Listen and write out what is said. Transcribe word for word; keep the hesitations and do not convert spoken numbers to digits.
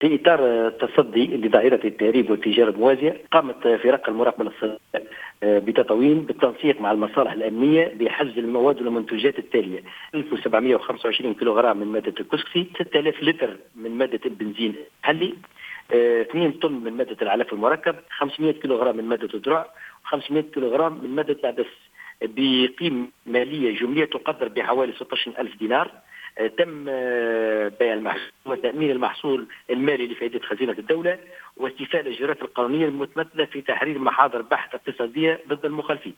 في إطار التصدي لظاهرة التهريب والتجارة الموازية، قامت فرق المراقبة الاقتصادية بتطوين بالتنسيق مع المصالح الأمنية بحجز المواد والمنتوجات التالية: ألف وسبعمئة وخمسة وعشرين كيلوغرام من مادة الكسكسي، ستة آلاف لتر من مادة البنزين المحلي، اثنين طن من مادة العلف المركب، خمسمئة كيلوغرام من مادة الذرع، وخمسمئة كيلوغرام من مادة العدس، بقيمة مالية جملية تقدر بحوالي ستة عشر ألف دينار. تم بيع المحصول وتأمين المحصول المالي لفائدة خزينة الدولة، واستيفاء الإجراءات القانونية المتمثلة في تحرير محاضر بحث اقتصادية ضد المخالفين.